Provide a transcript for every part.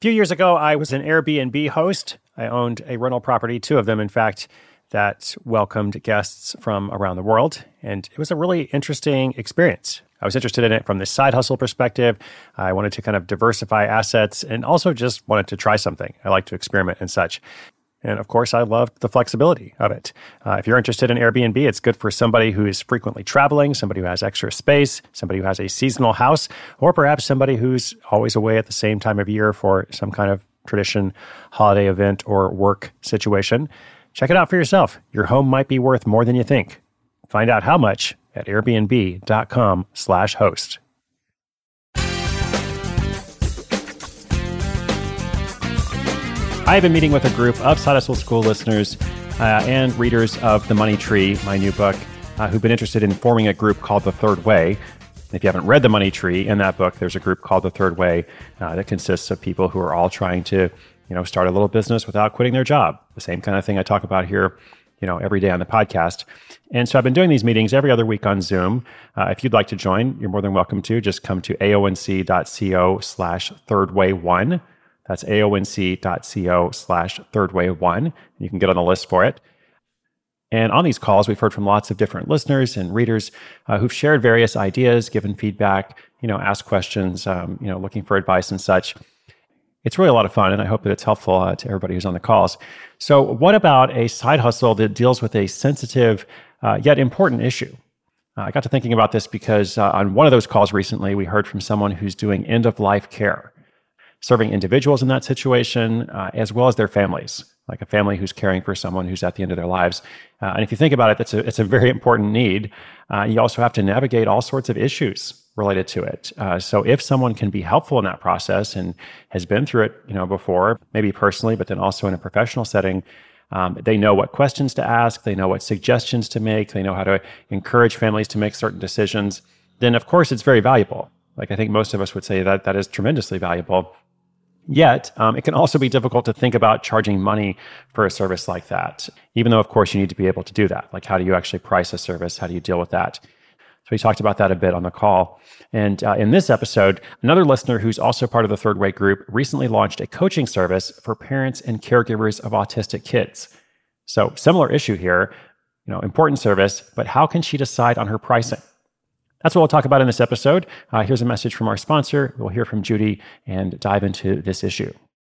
few years ago, I was an Airbnb host. I owned a rental property, two of them, in fact, that welcomed guests from around the world. And it was a really interesting experience. I was interested in it from the side hustle perspective. I wanted to kind of diversify assets and also just wanted to try something. I like to experiment and such. And of course, I loved the flexibility of it. If you're interested in Airbnb, it's good for somebody who is frequently traveling, somebody who has extra space, somebody who has a seasonal house, or perhaps somebody who's always away at the same time of year for some kind of tradition, holiday event, or work situation. Check it out for yourself. Your home might be worth more than you think. Find out how much at airbnb.com/host. I've been meeting with a group of Side Hustle School listeners and readers of The Money Tree, my new book, who've been interested in forming a group called The Third Way. If you haven't read The Money Tree, in that book, there's a group called The Third Way that consists of people who are all trying to, start a little business without quitting their job. The same kind of thing I talk about here, every day on the podcast. And so I've been doing these meetings every other week on Zoom. If you'd like to join, you're more than welcome to. Just come to aonc.co/thirdway1. That's aonc.co/thirdway1. You can get on the list for it. And on these calls, we've heard from lots of different listeners and readers who've shared various ideas, given feedback, asked questions, looking for advice and such. It's really a lot of fun, and I hope that it's helpful to everybody who's on the calls. So what about a side hustle that deals with a sensitive yet important issue? I got to thinking about this because on one of those calls recently, we heard from someone who's doing end-of-life care, serving individuals in that situation, as well as their families, like a family who's caring for someone who's at the end of their lives. And if you think about it, it's a very important need. You also have to navigate all sorts of issues related to it. So if someone can be helpful in that process and has been through it, before, maybe personally, but then also in a professional setting, they know what questions to ask, they know what suggestions to make, they know how to encourage families to make certain decisions, then of course it's very valuable. Like I think most of us would say that is tremendously valuable. Yet, it can also be difficult to think about charging money for a service like that, even though, of course, you need to be able to do that. Like, how do you actually price a service? How do you deal with that? So we talked about that a bit on the call. And in this episode, another listener who's also part of the Third Way group recently launched a coaching service for parents and caregivers of autistic kids. So similar issue here, important service, but how can she decide on her pricing? That's what we'll talk about in this episode. Here's a message from our sponsor. We'll hear from Judy and dive into this issue.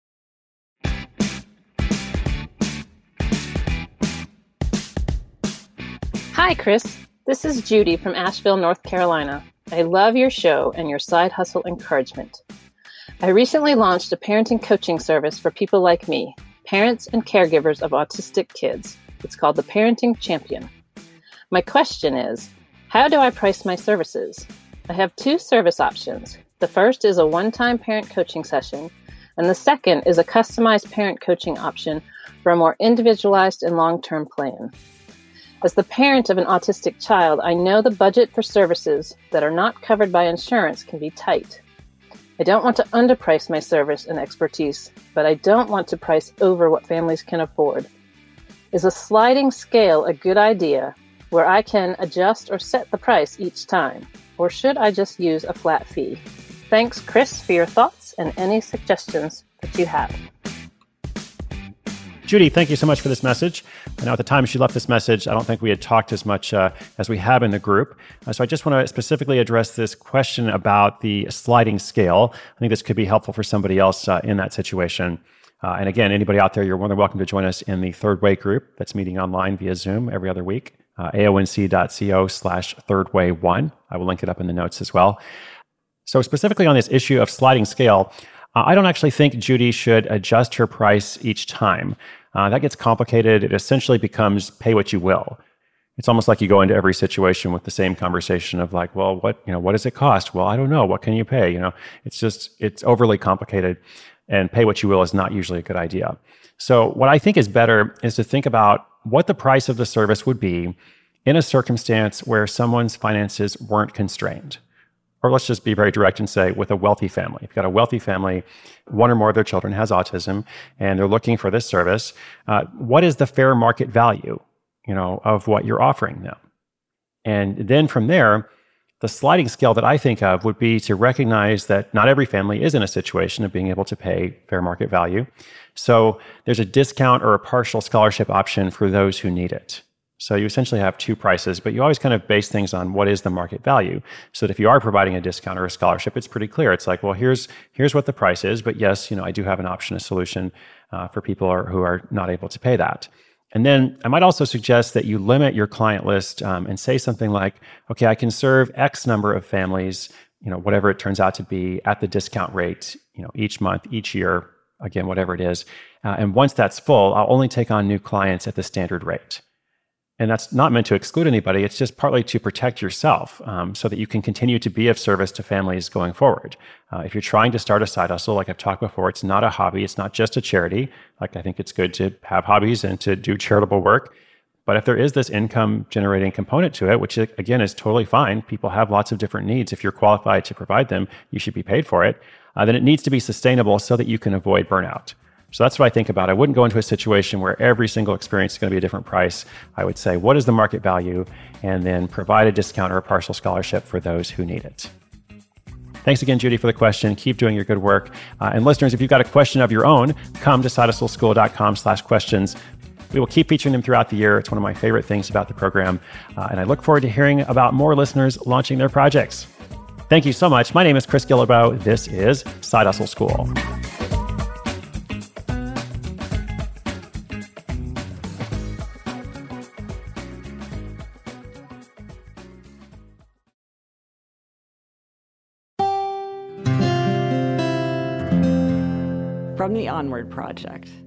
Hi, Chris. This is Judy from Asheville, North Carolina. I love your show and your side hustle encouragement. I recently launched a parenting coaching service for people like me, parents and caregivers of autistic kids. It's called the Parenting Champion. My question is, how do I price my services? I have two service options. The first is a one-time parent coaching session, and the second is a customized parent coaching option for a more individualized and long-term plan. As the parent of an autistic child, I know the budget for services that are not covered by insurance can be tight. I don't want to underprice my service and expertise, but I don't want to price over what families can afford. Is a sliding scale a good idea, where I can adjust or set the price each time? Or should I just use a flat fee? Thanks, Chris, for your thoughts and any suggestions that you have. Judy, thank you so much for this message. Now, at the time she left this message, I don't think we had talked as much as we have in the group. So I just want to specifically address this question about the sliding scale. I think this could be helpful for somebody else in that situation. And again, anybody out there, you're more than welcome to join us in the Third Way group that's meeting online via Zoom every other week. aonc.co/thirdway1. I will link it up in the notes as well. So specifically on this issue of sliding scale, I don't actually think Judy should adjust her price each time. That gets complicated. It essentially becomes pay what you will. It's almost like you go into every situation with the same conversation of like, well, what does it cost? Well, I don't know. What can you pay? It's overly complicated, and pay what you will is not usually a good idea. So what I think is better is to think about what the price of the service would be in a circumstance where someone's finances weren't constrained. Or let's just be very direct and say with a wealthy family. If you've got a wealthy family, one or more of their children has autism, and they're looking for this service, what is the fair market value, of what you're offering them? And then from there, The sliding scale that I think of would be to recognize that not every family is in a situation of being able to pay fair market value. So there's a discount or a partial scholarship option for those who need it. So you essentially have two prices, but you always kind of base things on what is the market value. So that if you are providing a discount or a scholarship, it's pretty clear. It's like, well, here's what the price is, but yes, I do have an option, a solution for people who are not able to pay that. And then I might also suggest that you limit your client list and say something like, okay, I can serve X number of families, whatever it turns out to be at the discount rate, each month, each year, again, whatever it is. And once that's full, I'll only take on new clients at the standard rate. And that's not meant to exclude anybody. It's just partly to protect yourself so that you can continue to be of service to families going forward. If you're trying to start a side hustle, like I've talked before, it's not a hobby. It's not just a charity. Like I think it's good to have hobbies and to do charitable work. But if there is this income generating component to it, which again is totally fine, people have lots of different needs. If you're qualified to provide them, you should be paid for it. Then it needs to be sustainable so that you can avoid burnout. So that's what I think about. I wouldn't go into a situation where every single experience is going to be a different price. I would say, what is the market value? And then provide a discount or a partial scholarship for those who need it. Thanks again, Judy, for the question. Keep doing your good work. And listeners, if you've got a question of your own, come to sidehustleschool.com/questions. We will keep featuring them throughout the year. It's one of my favorite things about the program. And I look forward to hearing about more listeners launching their projects. Thank you so much. My name is Chris Guillebeau. This is Side Hustle School. From the Onward Project.